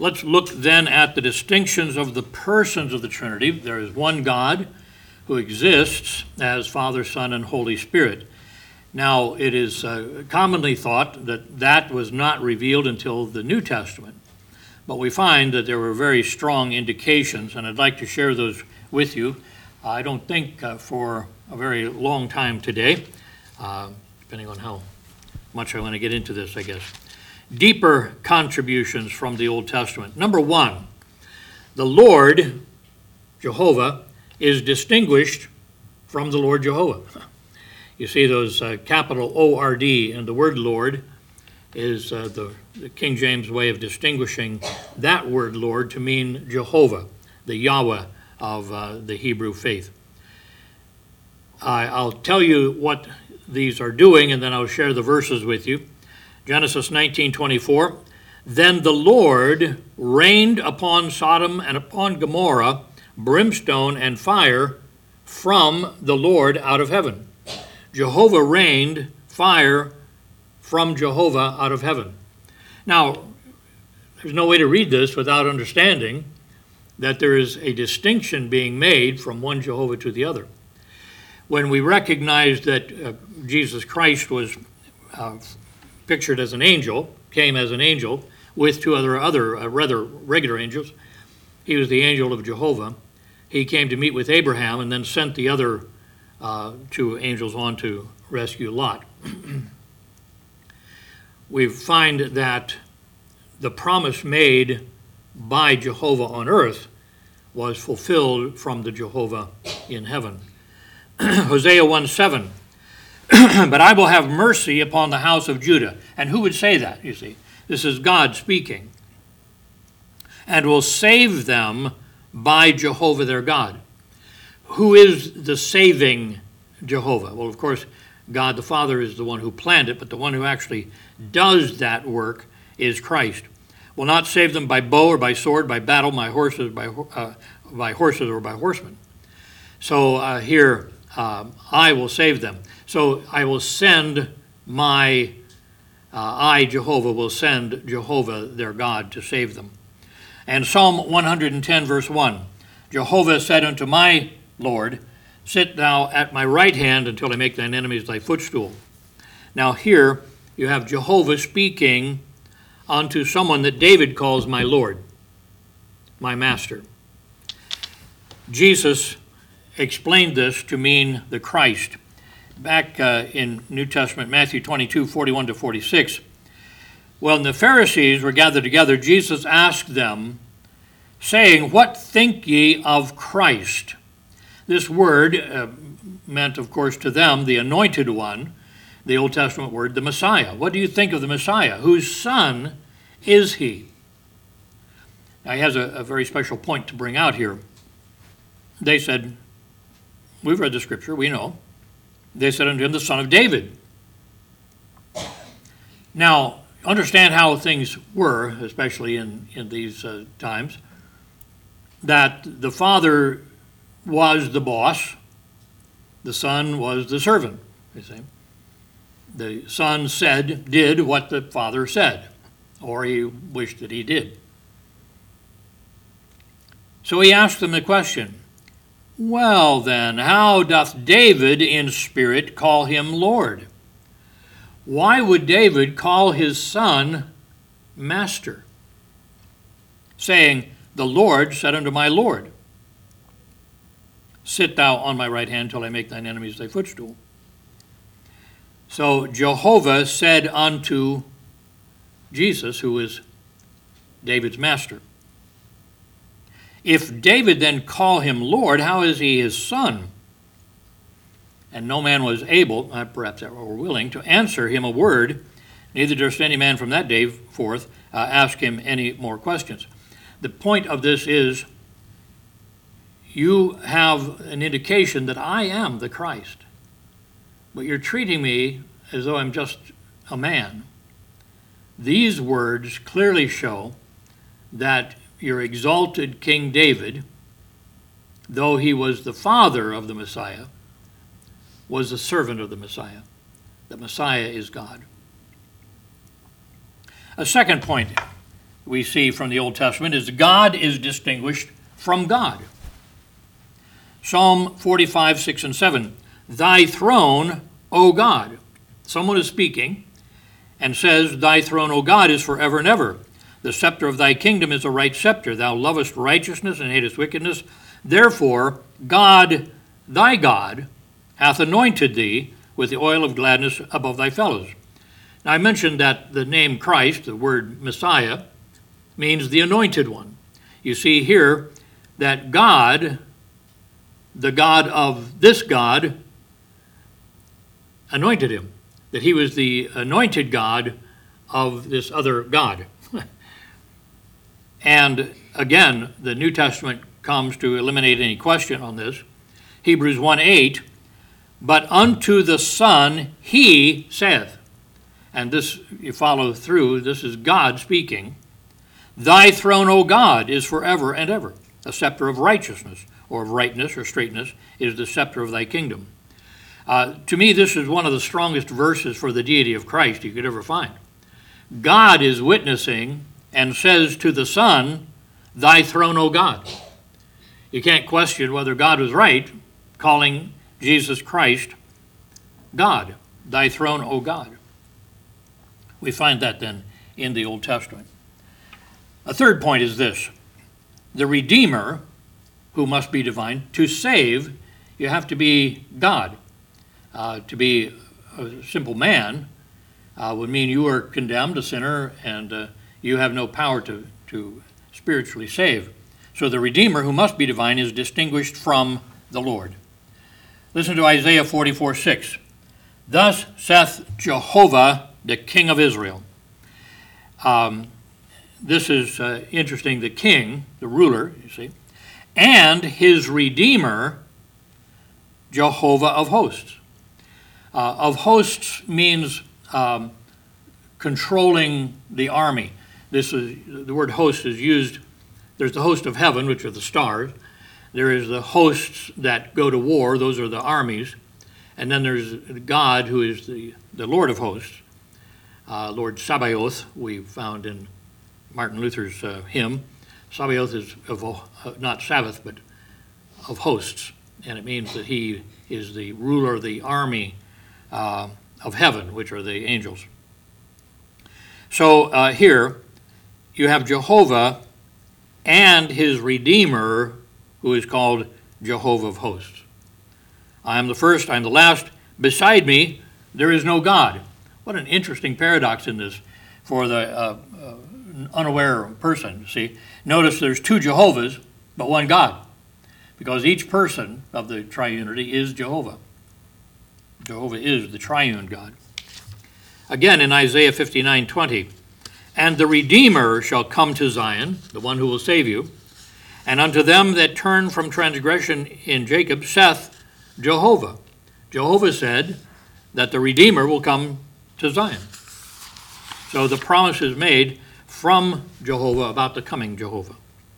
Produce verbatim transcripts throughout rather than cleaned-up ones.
let's look then at the distinctions of the persons of the Trinity. There is one God who exists as Father, Son, and Holy Spirit. Now, it is uh, commonly thought that that was not revealed until the New Testament, but we find that there were very strong indications, and I'd like to share those with you. I don't think uh, for a very long time today, uh, depending on how much I want to get into this, I guess. Deeper contributions from the Old Testament. Number one, the Lord, Jehovah, is distinguished from the Lord Jehovah. You see those uh, capital O R D, and the word Lord is uh, the, the King James way of distinguishing that word Lord to mean Jehovah, the Yahweh of uh, the Hebrew faith. I, I'll tell you what these are doing, and then I'll share the verses with you. Genesis nineteen twenty-four, then the Lord rained upon Sodom and upon Gomorrah brimstone and fire from the Lord out of heaven. Jehovah rained fire from Jehovah out of heaven. Now, there's no way to read this without understanding that there is a distinction being made from one Jehovah to the other. When we recognize that uh, Jesus Christ was uh, pictured as an angel, came as an angel with two other, other uh, rather regular angels, he was the angel of Jehovah. He came to meet with Abraham and then sent the other uh, two angels on to rescue Lot. We find that the promise made by Jehovah on earth was fulfilled from the Jehovah in heaven. Hosea one seven, but I will have mercy upon the house of Judah. And who would say that, you see? This is God speaking. And will save them by Jehovah their God. Who is the saving Jehovah? Well, of course, God the Father is the one who planned it, but the one who actually does that work is Christ. Will not save them by bow or by sword, by battle, by horses, by, uh, by horses or by horsemen. So uh, here, uh, I will save them. So I will send my, uh, I, Jehovah, will send Jehovah their God to save them. And Psalm one hundred ten, verse one, Jehovah said unto my Lord, sit thou at my right hand until I make thine enemies thy footstool. Now here you have Jehovah speaking unto someone that David calls my Lord, my master. Jesus explained this to mean the Christ. Back uh, in New Testament, Matthew twenty-two, forty-one to forty-six, when the Pharisees were gathered together, Jesus asked them, saying, what think ye of Christ? This word uh, meant, of course, to them, the anointed one, the Old Testament word, the Messiah. What do you think of the Messiah? Whose son is he? Now, he has a, a very special point to bring out here. They said, we've read the scripture, we know. They said unto him, the son of David. Now, understand how things were, especially in, in these uh, times, that the father was the boss, the son was the servant, you see. The son said, did what the father said, or he wished that he did. So he asked them the question, well then, how doth David in spirit call him Lord? Why would David call his son master, saying, the Lord said unto my Lord, sit thou on my right hand till I make thine enemies thy footstool. So Jehovah said unto Jesus, who is David's master, if David then call him Lord, how is he his son? And no man was able, uh, perhaps or willing, to answer him a word, neither durst any man from that day forth uh, ask him any more questions. The point of this is, you have an indication that I am the Christ, but you're treating me as though I'm just a man. These words clearly show that your exalted King David, though he was the father of the Messiah, was a servant of the Messiah. The Messiah is God. A second point, we see from the Old Testament is God is distinguished from God. Psalm forty-five, six and seven, thy throne, O God. Someone is speaking and says, thy throne, O God, is forever and ever. The scepter of thy kingdom is a right scepter. Thou lovest righteousness and hatest wickedness. Therefore, God, thy God, hath anointed thee with the oil of gladness above thy fellows. Now, I mentioned that the name Christ, the word Messiah, means the anointed one. You see here that God, the God of this God, anointed him, that he was the anointed God of this other God. And again, the New Testament comes to eliminate any question on this. Hebrews one eight, but unto the Son he saith, and this, you follow through, this is God speaking, thy throne, O God, is forever and ever. A scepter of righteousness, or of rightness, or straightness, is the scepter of thy kingdom. Uh, to me, this is one of the strongest verses for the deity of Christ you could ever find. God is witnessing and says to the Son, thy throne, O God. You can't question whether God was right, calling Jesus Christ God, thy throne, O God. We find that then in the Old Testament. A third point is this. The Redeemer, who must be divine, to save, you have to be God. Uh, to be a simple man uh, would mean you are condemned, a sinner, and uh, you have no power to, to spiritually save. So the Redeemer, who must be divine, is distinguished from the Lord. Listen to Isaiah forty-four, six. Thus saith Jehovah, the King of Israel. Um, this is uh, interesting. The king, the ruler, you see, and his Redeemer, Jehovah of hosts. Uh, of hosts means um, controlling the army. This is, the word host is used. There's the host of heaven, which are the stars. There is the hosts that go to war. Those are the armies. And then there's God, who is the, the Lord of hosts. Uh, Lord Sabaoth, we found in Martin Luther's uh, hymn. Sabaoth is of, uh, not Sabbath, but of hosts. And it means that he is the ruler of the army uh, of heaven, which are the angels. So uh, here you have Jehovah and his Redeemer, who is called Jehovah of hosts. I am the first, I am the last. Beside me, there is no God. What an interesting paradox in this for the uh, uh, unaware person, see. Notice there's two Jehovahs, but one God, because each person of the triunity is Jehovah. Jehovah is the triune God. Again, in Isaiah fifty-nine, twenty, and the Redeemer shall come to Zion, the one who will save you, and unto them that turn from transgression in Jacob saith Jehovah. Jehovah said that the Redeemer will come to Zion. So the promise is made from Jehovah about the coming Jehovah.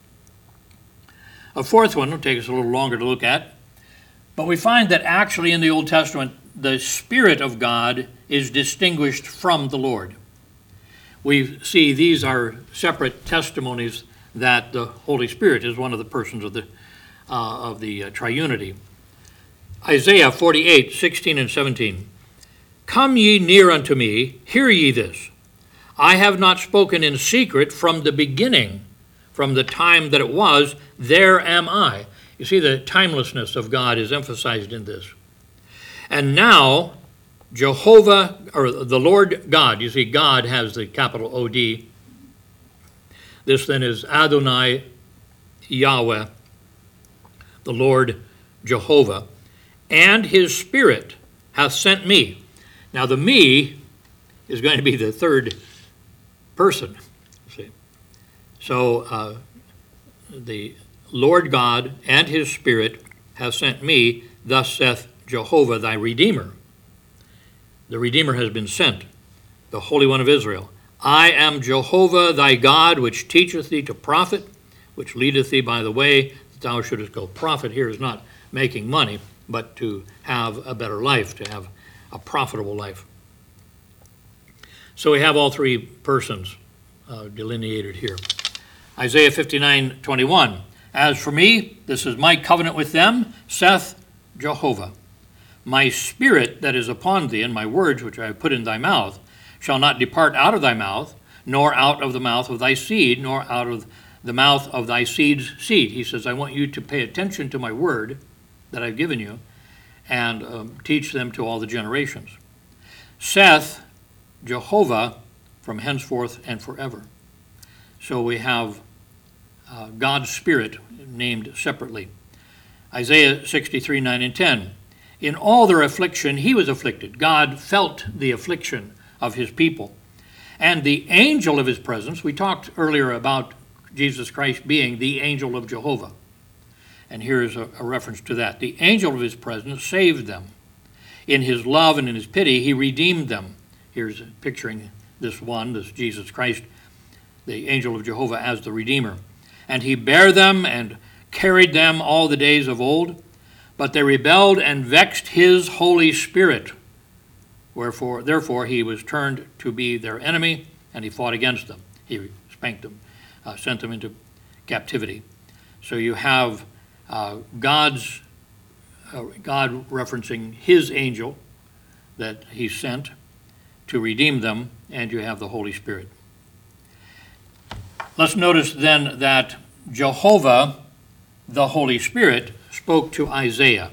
A fourth one will take us a little longer to look at, but we find that actually in the Old Testament, the Spirit of God is distinguished from the Lord. We see these are separate testimonies that the Holy Spirit is one of the persons of the, uh, of the uh, triunity. Isaiah forty-eight, sixteen and seventeen. Come ye near unto me, hear ye this. I have not spoken in secret from the beginning, from the time that it was, there am I. You see, the timelessness of God is emphasized in this. And now, Jehovah, or the Lord God, you see, God has the capital O D. This then is Adonai Yahweh, the Lord Jehovah, and his Spirit hath sent me. Now the me is going to be the third person. See? So uh, the Lord God and his Spirit have sent me, thus saith Jehovah thy Redeemer. The Redeemer has been sent, the Holy One of Israel. I am Jehovah thy God, which teacheth thee to profit, which leadeth thee by the way that thou shouldest go. Profit here is not making money, but to have a better life, to have a profitable life. So we have all three persons uh, delineated here. Isaiah fifty-nine twenty-one. As for me, this is my covenant with them, saith Jehovah. My spirit that is upon thee, and my words which I have put in thy mouth, shall not depart out of thy mouth, nor out of the mouth of thy seed, nor out of the mouth of thy seed's seed. He says, I want you to pay attention to my word that I've given you, and um, teach them to all the generations. Saith Jehovah, from henceforth and forever. So we have uh, God's Spirit named separately. Isaiah sixty-three, nine and ten. In all their affliction he was afflicted. God felt the affliction of his people. And the angel of his presence, we talked earlier about Jesus Christ being the angel of Jehovah. And here is a, a reference to that. The angel of his presence saved them. In his love and in his pity, he redeemed them. Here's picturing this one, this Jesus Christ, the angel of Jehovah, as the Redeemer. And he bare them and carried them all the days of old, but they rebelled and vexed his Holy Spirit. Wherefore, therefore, he was turned to be their enemy, and he fought against them. He spanked them, uh, sent them into captivity. So you have uh, God's uh, God referencing his angel that he sent to redeem them, and you have the Holy Spirit. Let's notice then that Jehovah, the Holy Spirit, spoke to Isaiah.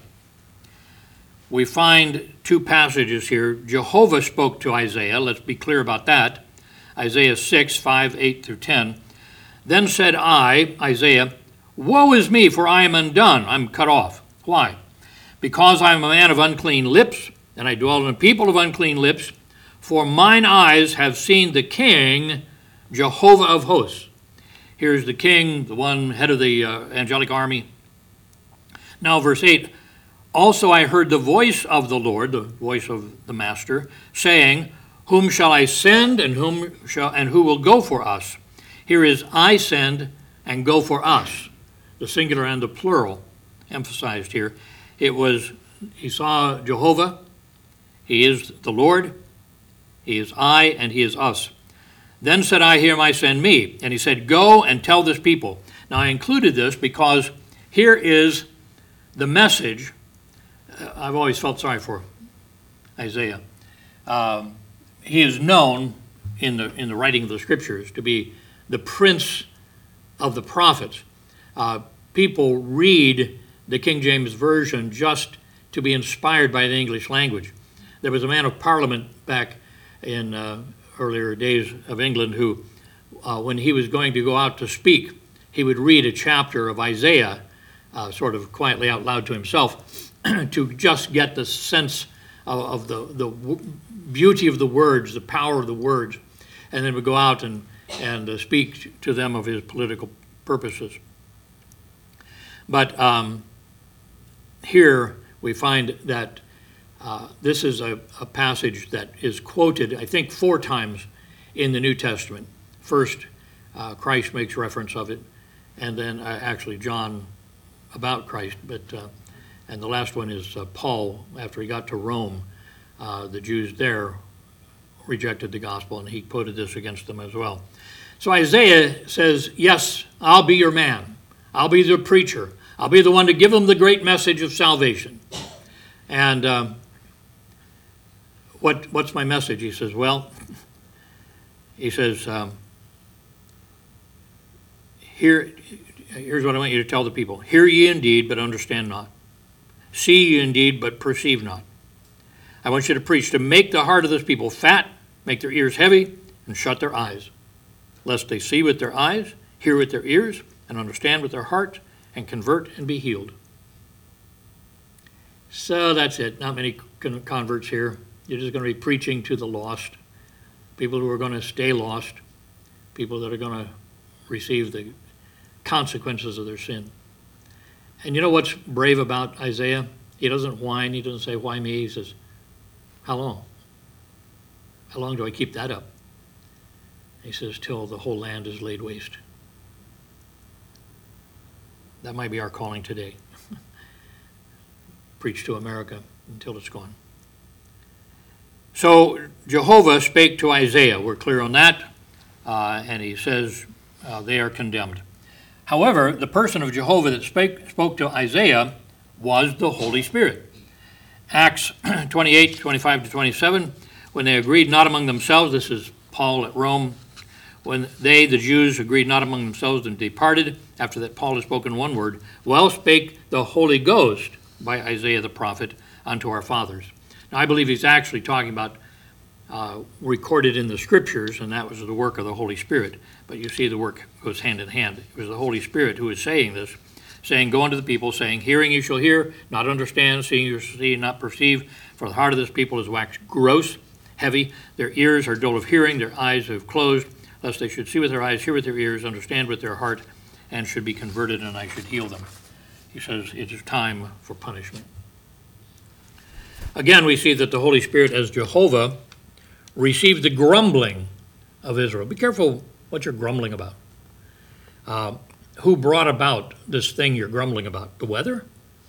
We find two passages here. Jehovah spoke to Isaiah. Let's be clear about that. Isaiah six, five, eight through ten. Then said I, Isaiah, woe is me, for I am undone. I'm cut off. Why? Because I am a man of unclean lips, and I dwell in a people of unclean lips. For mine eyes have seen the King, Jehovah of hosts. Here's the King, the one head of the uh, angelic army. Now, verse eight. Also I heard the voice of the Lord, the voice of the Master, saying, whom shall I send, and whom shall and who will go for us? Here is I send and go for us, the singular and the plural emphasized here. It was, he saw Jehovah, he is the Lord, he is I, and he is us. Then said I, here I send me. And he said, go and tell this people. Now I included this because here is the message. I've always felt sorry for Isaiah. Um, he is known in the in the writing of the scriptures to be the prince of the prophets. Uh, people read the King James Version just to be inspired by the English language. There was a man of parliament back in uh, earlier days of England who, uh, when he was going to go out to speak, he would read a chapter of Isaiah uh, sort of quietly out loud to himself to just get the sense of, of the, the w- beauty of the words, the power of the words, and then would go out and, and uh, speak to them of his political purposes. But um, here we find that uh, this is a, a passage that is quoted, I think, four times in the New Testament. First, uh, Christ makes reference of it, and then uh, actually John about Christ, but uh, and the last one is uh, Paul. After he got to Rome, uh, the Jews there rejected the gospel, and he quoted this against them as well. So Isaiah says, yes, I'll be your man. I'll be the preacher. I'll be the one to give them the great message of salvation. And um, what what's my message? He says, well, he says, um, here, here's what I want you to tell the people. Hear ye indeed, but understand not. See ye indeed, but perceive not. I want you to preach to make the heart of this people fat, make their ears heavy, and shut their eyes, lest they see with their eyes, hear with their ears, and understand with their heart, and convert and be healed. So that's it. Not many converts here. You're just going to be preaching to the lost, people who are going to stay lost, people that are going to receive the consequences of their sin. And you know what's brave about Isaiah? He doesn't whine. He doesn't say, why me? He says, how long? How long do I keep that up? He says, till the whole land is laid waste. That might be our calling today. Preach to America until it's gone. So Jehovah spake to Isaiah. We're clear on that. uh, and he says uh, they are condemned. However, the person of Jehovah that spake, spoke to Isaiah was the Holy Spirit. Acts twenty-eight, twenty-five to twenty-seven, when they agreed not among themselves, this is Paul at Rome, when they, the Jews, agreed not among themselves and departed, after that Paul had spoken one word, well spake the Holy Ghost by Isaiah the prophet unto our fathers. Now I believe he's actually talking about uh, recorded in the scriptures, and that was the work of the Holy Spirit. But you see the work goes hand in hand. It was the Holy Spirit who was saying this, saying, go unto the people, saying, hearing you shall hear, not understand, seeing you shall see, not perceive, for the heart of this people is waxed gross, heavy, their ears are dull of hearing, their eyes have closed, lest they should see with their eyes, hear with their ears, understand with their heart, and should be converted, and I should heal them. He says it is time for punishment. Again, we see that the Holy Spirit, as Jehovah, received the grumbling of Israel. Be careful what you're grumbling about. Uh, who brought about this thing you're grumbling about? The weather?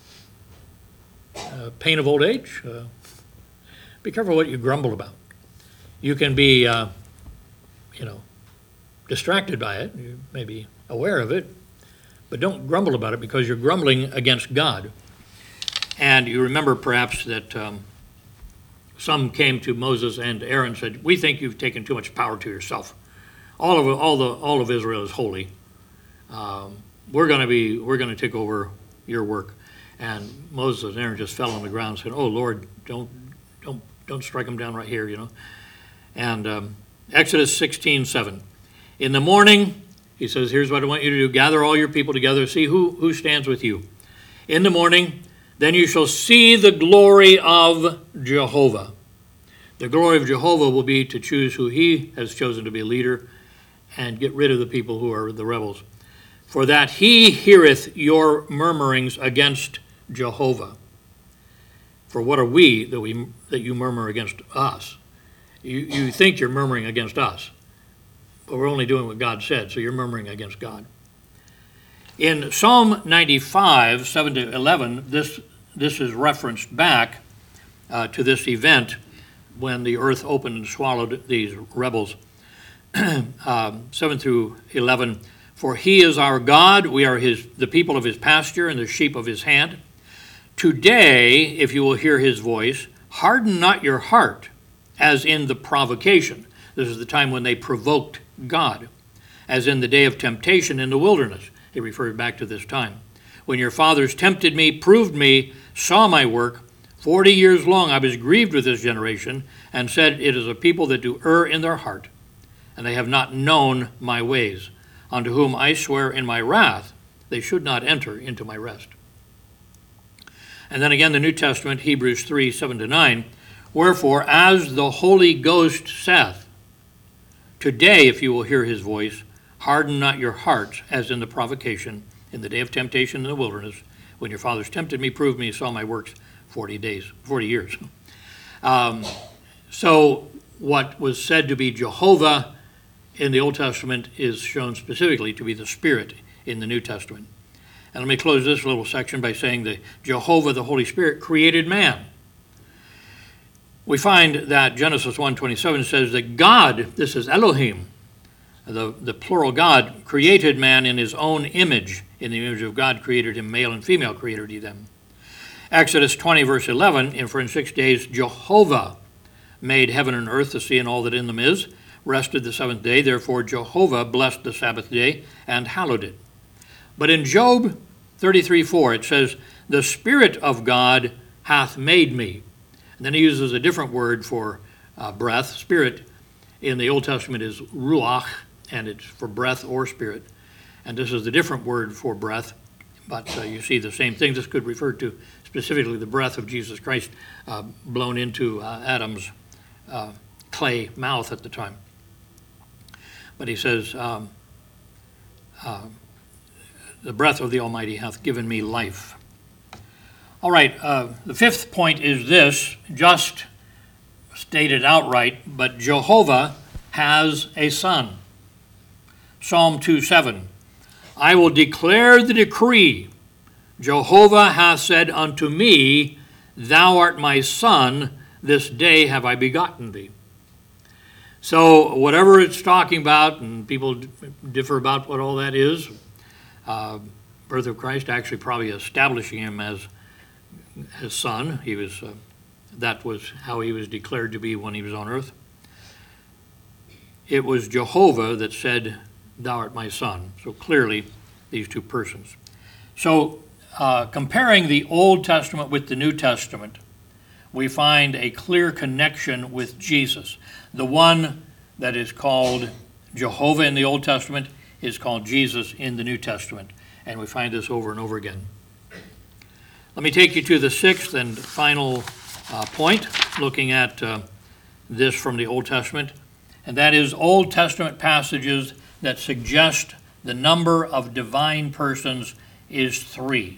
Uh, pain of old age? Uh, be careful what you grumble about. You can be, uh, you know, distracted by it. You may be aware of it, but don't grumble about it, because you're grumbling against God. And you remember perhaps that um, some came to Moses and Aaron and said, we think you've taken too much power to yourself. All of all the all of Israel is holy. Um, we're going to be we're going to take over your work. And Moses and Aaron just fell on the ground and said, oh Lord, don't don't don't strike them down right here, you know. And um, Exodus sixteen seven. In the morning, he says, here's what I want you to do. Gather all your people together. See who, who stands with you. In the morning, then you shall see the glory of Jehovah. The glory of Jehovah will be to choose who he has chosen to be a leader and get rid of the people who are the rebels. For that he heareth your murmurings against Jehovah. For what are we that we that you murmur against us? You, you think you're murmuring against us, but we're only doing what God said, so you're murmuring against God. In Psalm ninety-five, seven to eleven, this, this is referenced back uh, to this event when the earth opened and swallowed these rebels. um, seven through eleven, for he is our God, we are his, the people of his pasture and the sheep of his hand. Today, if you will hear his voice, harden not your heart, as in the provocation. This is the time when they provoked God, as in the day of temptation in the wilderness. He referred back to this time. When your fathers tempted me, proved me, saw my work, forty years long I was grieved with this generation, and said, it is a people that do err in their heart, and they have not known my ways, unto whom I swear in my wrath, they should not enter into my rest. And then again, the New Testament, Hebrews three, seven to nine, wherefore, as the Holy Ghost saith, today, if you will hear his voice, harden not your hearts, as in the provocation, in the day of temptation in the wilderness, when your fathers tempted me, proved me, saw my works, forty days, forty years. Um, so what was said to be Jehovah in the Old Testament is shown specifically to be the Spirit in the New Testament. And let me close this little section by saying that Jehovah, the Holy Spirit, created man. We find that Genesis one twenty-seven says that God, this is Elohim, the, the plural God, created man in his own image. In the image of God created him, male and female created he them. Exodus twenty, verse eleven, and for in six days Jehovah made heaven and earth, the sea and all that in them is, rested the seventh day. Therefore Jehovah blessed the Sabbath day and hallowed it. But in Job thirty-three four, it says, the Spirit of God hath made me. And then he uses a different word for uh, breath. Spirit in the Old Testament is ruach, and it's for breath or spirit. And this is the different word for breath, but uh, you see the same thing. This could refer to specifically the breath of Jesus Christ uh, blown into uh, Adam's uh, clay mouth at the time. But he says, um, uh, the breath of the Almighty hath given me life. All right, uh, the fifth point is this, just stated outright, but Jehovah has a son. Psalm two seven, I will declare the decree. Jehovah hath said unto me, thou art my son, this day have I begotten thee. So whatever it's talking about, and people differ about what all that is, uh, birth of Christ actually probably establishing him as his son. He was, uh, that was how he was declared to be when he was on earth. It was Jehovah that said, "Thou art my son." So clearly, these two persons. So uh, comparing the Old Testament with the New Testament, we find a clear connection with Jesus. The one that is called Jehovah in the Old Testament is called Jesus in the New Testament. And we find this over and over again. Let me take you to the sixth and final uh, point, looking at uh, this from the Old Testament. And that is Old Testament passages that suggest the number of divine persons is three.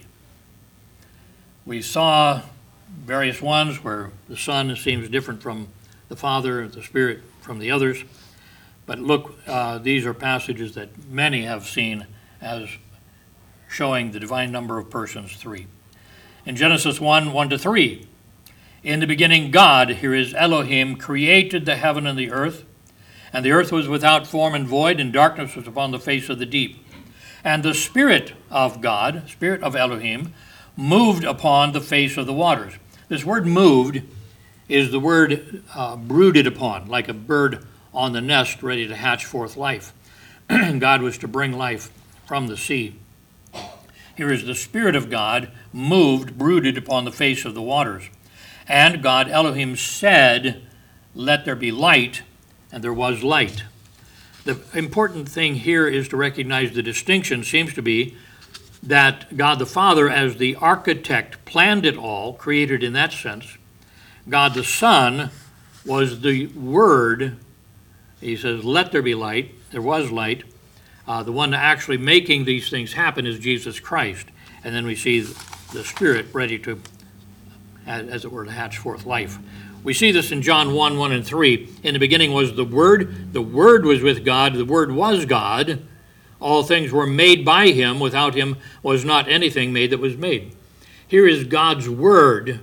We saw various ones where the Son seems different from the Father, the Spirit from the others. But look, uh, these are passages that many have seen as showing the divine number of persons, three. In Genesis one, one to three, in the beginning God, here is Elohim, created the heaven and the earth. And the earth was without form and void, and darkness was upon the face of the deep. And the Spirit of God, Spirit of Elohim, moved upon the face of the waters. This word moved is the word uh, brooded upon, like a bird on the nest ready to hatch forth life. God was to bring life from the sea. Here is the Spirit of God moved, brooded upon the face of the waters. And God, Elohim, said, "Let there be light," and there was light. The important thing here is to recognize the distinction seems to be that God the Father, as the architect, planned it all, created in that sense. God the Son was the Word. He says, "Let there be light." There was light. Uh, the one actually making these things happen is Jesus Christ. And then we see the Spirit ready to, as it were, to hatch forth life. We see this in John one, one and three. In the beginning was the Word. The Word was with God. The Word was God. All things were made by him. Without him was not anything made that was made. Here is God's Word,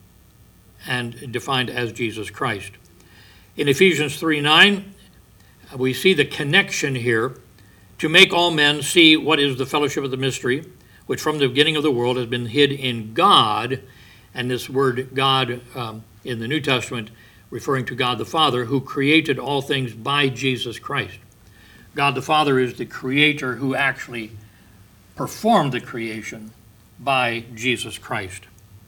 and defined as Jesus Christ. In Ephesians three, nine, we see the connection here to make all men see what is the fellowship of the mystery, which from the beginning of the world has been hid in God. And this word God um, in the New Testament referring to God the Father, who created all things by Jesus Christ. God the Father is the creator who actually performed the creation by Jesus Christ.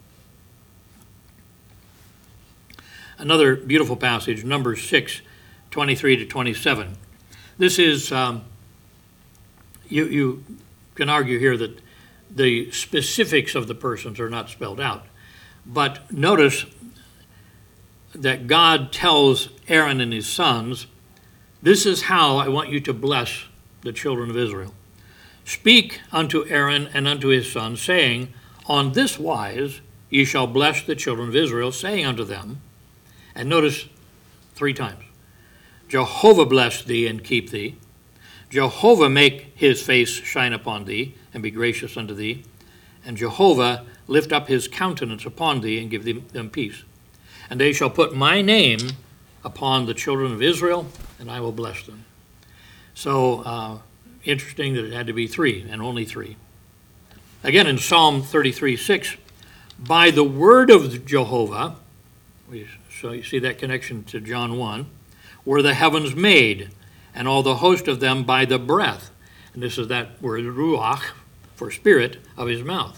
Another beautiful passage, Numbers six, twenty-three to twenty-seven. This is, um, you, you can argue here that the specifics of the persons are not spelled out. But notice that God tells Aaron and his sons, "This is how I want you to bless the children of Israel. Speak unto Aaron and unto his sons, saying, On this wise ye shall bless the children of Israel, saying unto them," and notice three times, "Jehovah bless thee and keep thee. Jehovah make his face shine upon thee and be gracious unto thee. And Jehovah lift up his countenance upon thee and give them peace. And they shall put my name upon the children of Israel, and I will bless them." So uh, interesting that it had to be three, and only three. Again, in Psalm thirty-three, six, "By the word of Jehovah," we, so you see that connection to John one, "were the heavens made, and all the host of them by the breath." And this is that word ruach, for spirit, of his mouth.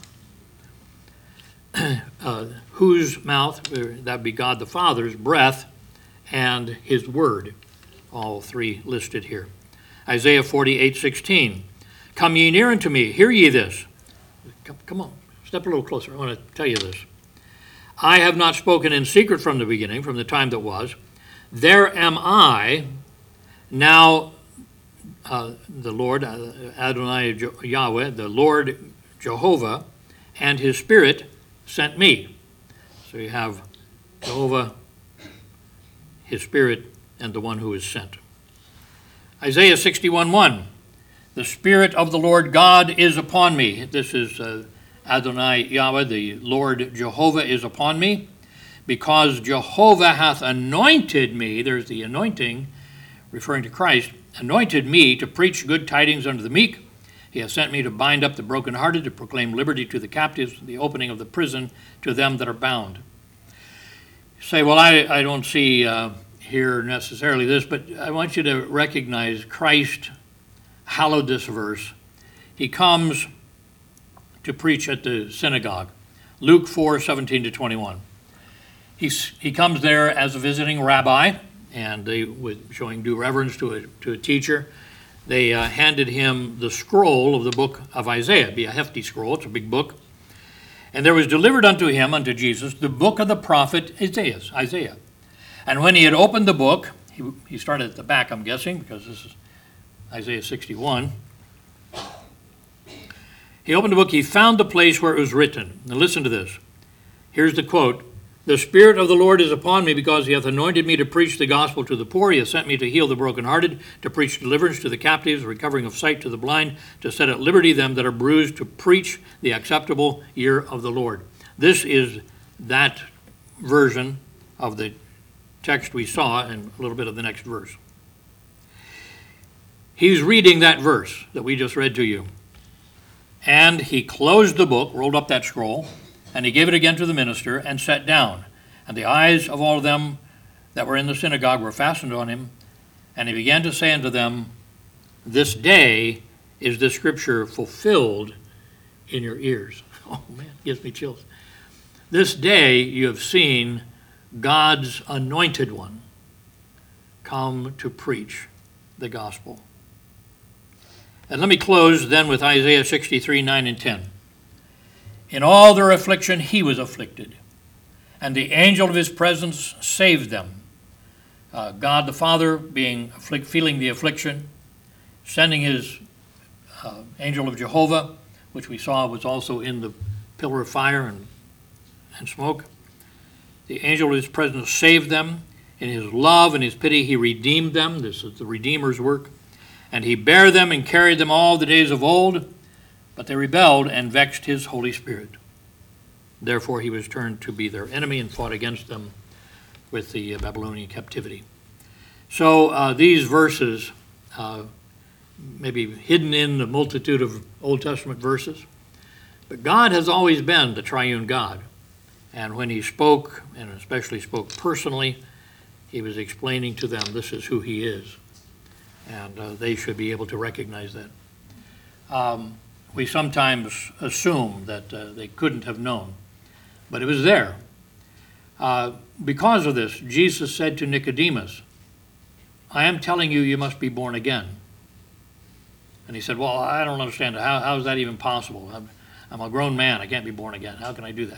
Uh, whose mouth, that would be God the Father's breath, and his word, all three listed here. Isaiah forty-eight, sixteen, "Come ye near unto me, hear ye this." Come, come on, step a little closer, I want to tell you this. "I have not spoken in secret from the beginning, from the time that was. There am I, now uh, the Lord, uh, Adonai Yahweh, the Lord Jehovah, and his Spirit sent me." So you have Jehovah, his Spirit, and the one who is sent. Isaiah sixty-one, one, "The Spirit of the Lord God is upon me." This is uh, Adonai Yahweh, the Lord Jehovah is upon me, "because Jehovah hath anointed me," there's the anointing, referring to Christ, anointed me to preach good tidings unto the meek. He has sent me to bind up the brokenhearted, to proclaim liberty to the captives, the opening of the prison to them that are bound. You say, well, I, I don't see uh, here necessarily this, but I want you to recognize Christ hallowed this verse. He comes to preach at the synagogue. Luke four, seventeen to twenty-one. He's, he comes there as a visiting rabbi, and they, with showing due reverence to a, to a teacher, they uh, handed him the scroll of the book of Isaiah. It'd be a hefty scroll, it's a big book. And there was delivered unto him, unto Jesus, the book of the prophet Isaiah. Isaiah. And when he had opened the book, he, he started at the back, I'm guessing, because this is Isaiah sixty-one. He opened the book, he found the place where it was written. Now listen to this. Here's the quote. The Spirit of the Lord is upon me, because he hath anointed me to preach the gospel to the poor. He hath sent me to heal the brokenhearted, to preach deliverance to the captives, recovering of sight to the blind, to set at liberty them that are bruised, to preach the acceptable year of the Lord. This is that version of the text we saw, and a little bit of the next verse. He's reading that verse that we just read to you. And he closed the book, rolled up that scroll, and he gave it again to the minister and sat down. And the eyes of all of them that were in the synagogue were fastened on him. And he began to say unto them, this day is the scripture fulfilled in your ears. Oh man, it gives me chills. This day you have seen God's anointed one come to preach the gospel. And let me close then with Isaiah sixty-three, nine and ten. In all their affliction he was afflicted, and the angel of his presence saved them. Uh, God the Father being afflict, feeling the affliction, sending his uh, angel of Jehovah, which we saw was also in the pillar of fire and, and smoke. The angel of his presence saved them. In his love and his pity he redeemed them. This is the Redeemer's work. And he bare them and carried them all the days of old, but they rebelled and vexed his Holy Spirit. Therefore he was turned to be their enemy and fought against them with the Babylonian captivity. So uh, these verses, uh, maybe hidden in the multitude of Old Testament verses, but God has always been the triune God. And when he spoke, and especially spoke personally, he was explaining to them this is who he is. And uh, they should be able to recognize that. Um, we sometimes assume that uh, they couldn't have known, but it was there. Uh, because of this, Jesus said to Nicodemus, I am telling you, you must be born again. And he said, well, I don't understand. How, how is that even possible? I'm, I'm a grown man. I can't be born again. How can I do that?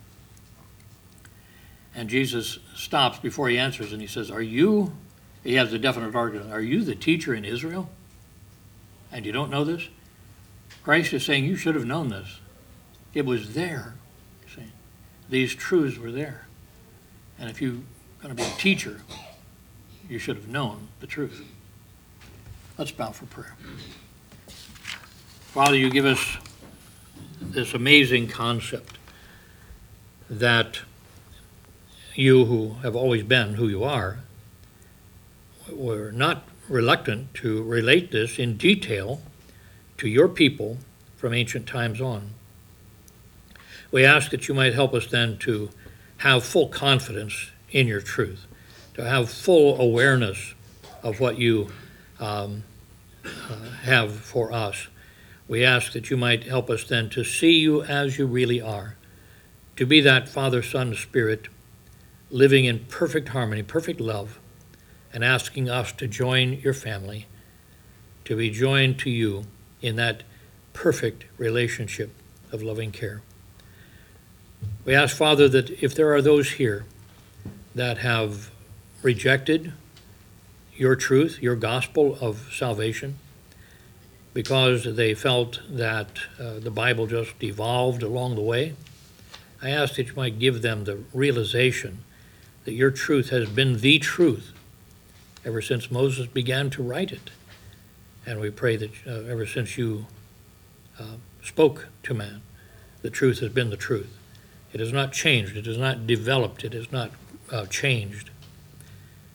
And Jesus stops before he answers, and he says, are you... He has a definite argument. Are you the teacher in Israel? And you don't know this? Christ is saying you should have known this. It was there. See? These truths were there. And if you're going to be a teacher, you should have known the truth. Let's bow for prayer. Father, you give us this amazing concept that you who have always been who you are were not reluctant to relate this in detail to your people from ancient times on. We ask that you might help us then to have full confidence in your truth, to have full awareness of what you um, uh, have for us. We ask that you might help us then to see you as you really are, to be that Father, Son, Spirit, living in perfect harmony, perfect love, and asking us to join your family, to be joined to you in that perfect relationship of loving care. We ask, Father, that if there are those here that have rejected your truth, your gospel of salvation, because they felt that uh, the Bible just evolved along the way, I ask that you might give them the realization that your truth has been the truth ever since Moses began to write it. And we pray that uh, ever since you uh, spoke to man, the truth has been the truth. It has not changed. It has not developed. It has not uh, changed.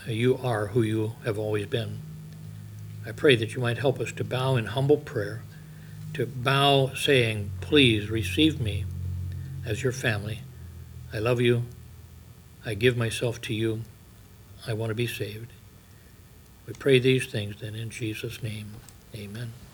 you are who you have always been. I pray that you might help us to bow in humble prayer, to bow saying, please receive me as your family. I love you. I give myself to you. I want to be saved. We pray these things then in Jesus' name. Amen.